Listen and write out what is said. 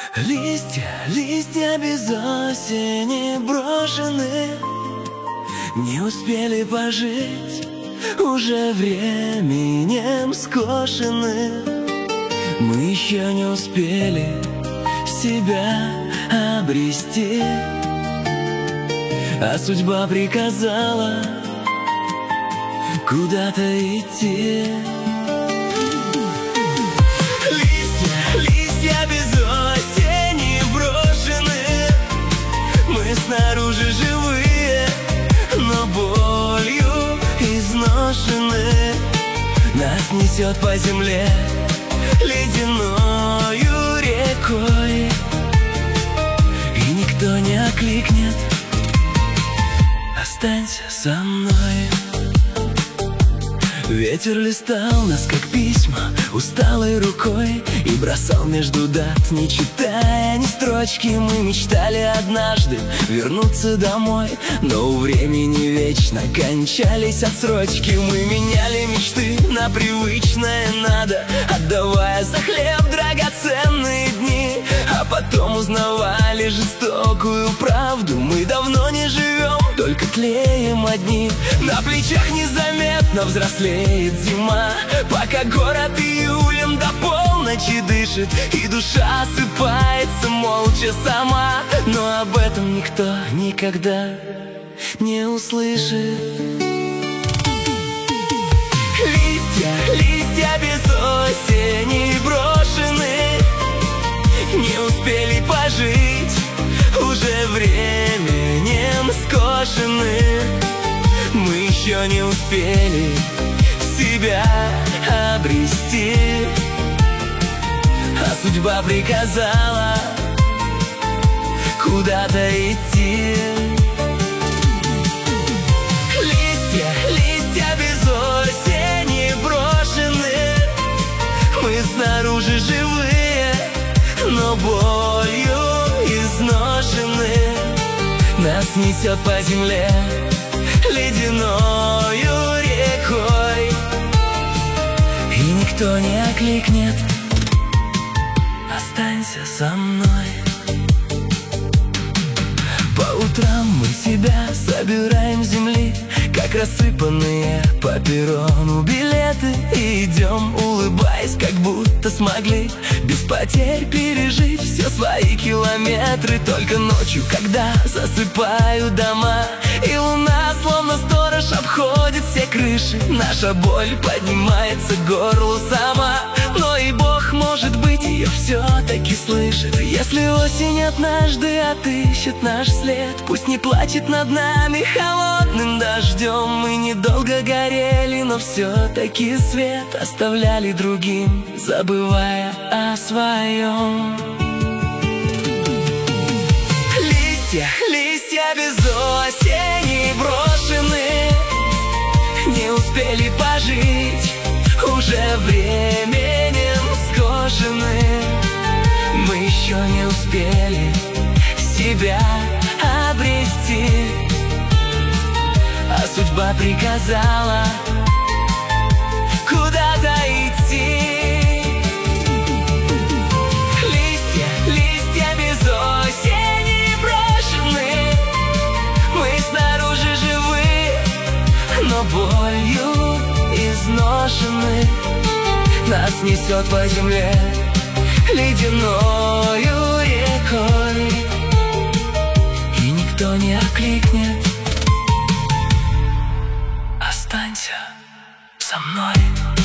Листья, листья без осени брошены, не успели пожить, уже временем скошены. Мы еще не успели себя обрести, а судьба приказала куда-то идти. Листья без осени брошены, мы снаружи живые, но болью изношены. Нас несет по земле ледяною рекой, и никто не окликнет: останься со мной. Ветер листал нас, как письма, усталой рукой, и бросал между дат, не читая ни строчки. Мы мечтали однажды вернуться домой, но у времени вечно кончались отсрочки. Мы меняли мечты на привычное надо, отдавая за хлеб драгоценные дни, а потом узнавали жестокую правду: мы давно не живем, только тлеем одни. На плечах незаметно взрослеет зима, пока город июлем до полночи дышит, и душа осыпается молча сама. Но об этом никто никогда не услышит. Листья без осени брошены, не успели пожить, уже временем скошены. Мы еще не успели себя обрести, а судьба приказала куда-то идти. Листья без осени брошены, мы снаружи живые, но болью изношены. Нас несет по земле ледяною рекой, и никто не окликнет: останься со мной. По утрам мы себя собираем с земли, как рассыпанные по перрону билеты, и идем, улыбаясь, как будто смогли без потерь пережить все свои километры. Только ночью, когда засыпают дома, и луна, словно сторож, обходит все крыши, наша боль поднимается к горлу сама. Но и Бог, может быть, ее все-таки слышит. Если осень однажды отыщет наш след, пусть не плачет над нами холодным дождем. Мы недолго горели, но все-таки свет оставляли другим, забывая о своем. Листья без осени брошены, не успели пожить, уже временем скошены. Мы еще не успели себя обрести, а судьба приказала куда-то идти. Листья без осени брошены, мы снаружи живы, но болью изношены. Нас несет по земле ледяною рекой, и никто не окликнет: останься со мной.